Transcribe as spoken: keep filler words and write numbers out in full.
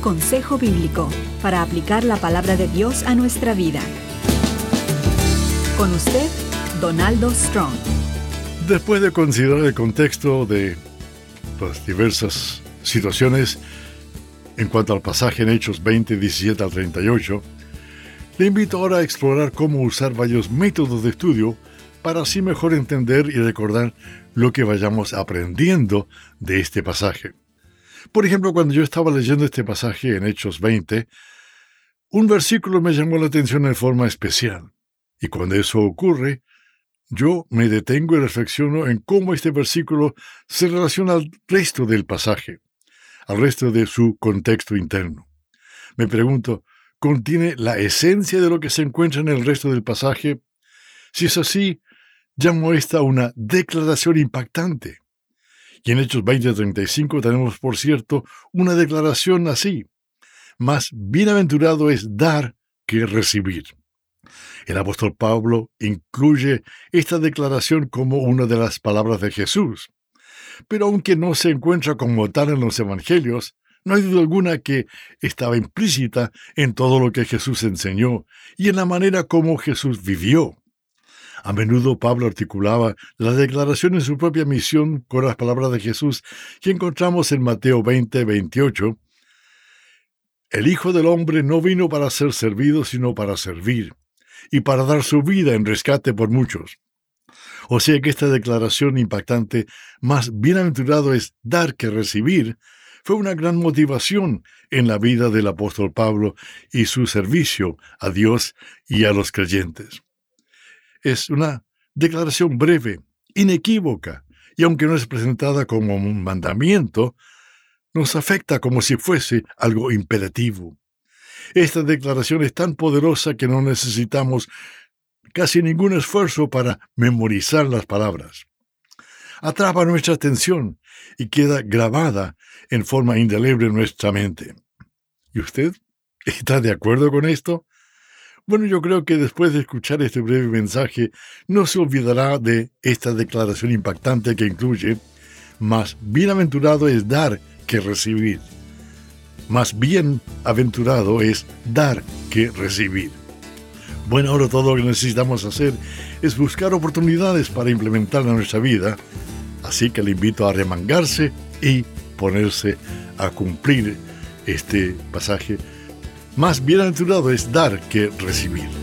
consejo bíblico para aplicar la palabra de Dios a nuestra vida. Con usted, Donaldo Strong. Después de considerar el contexto de las diversas situaciones en cuanto al pasaje en Hechos veinte, diecisiete al treinta y ocho, le invito ahora a explorar cómo usar varios métodos de estudio para así mejor entender y recordar lo que vayamos aprendiendo de este pasaje. Por ejemplo, cuando yo estaba leyendo este pasaje en Hechos veinte, un versículo me llamó la atención en forma especial. Y cuando eso ocurre, yo me detengo y reflexiono en cómo este versículo se relaciona al resto del pasaje, al resto de su contexto interno. Me pregunto, ¿contiene la esencia de lo que se encuentra en el resto del pasaje? Si es así, llamo esta una declaración impactante. Y en Hechos veinte treinta y cinco tenemos, por cierto, una declaración así: más bienaventurado es dar que recibir. El apóstol Pablo incluye esta declaración como una de las palabras de Jesús. Pero aunque no se encuentra como tal en los evangelios, no hay duda alguna que estaba implícita en todo lo que Jesús enseñó y en la manera como Jesús vivió. A menudo Pablo articulaba la declaración en su propia misión con las palabras de Jesús que encontramos en Mateo veinte, veintiocho. El Hijo del Hombre no vino para ser servido, sino para servir, y para dar su vida en rescate por muchos. O sea que esta declaración impactante, más bienaventurado es dar que recibir, fue una gran motivación en la vida del apóstol Pablo y su servicio a Dios y a los creyentes. Es una declaración breve, inequívoca, y aunque no es presentada como un mandamiento, nos afecta como si fuese algo imperativo. Esta declaración es tan poderosa que no necesitamos casi ningún esfuerzo para memorizar las palabras. Atrapa nuestra atención y queda grabada en forma indeleble en nuestra mente. ¿Y usted está de acuerdo con esto? Bueno, yo creo que después de escuchar este breve mensaje, no se olvidará de esta declaración impactante que incluye: más bienaventurado es dar que recibir. Más bienaventurado es dar que recibir. Bueno, ahora todo lo que necesitamos hacer es buscar oportunidades para implementarla en nuestra vida, así que le invito a remangarse y ponerse a cumplir este pasaje. Más bienaventurado es dar que recibir.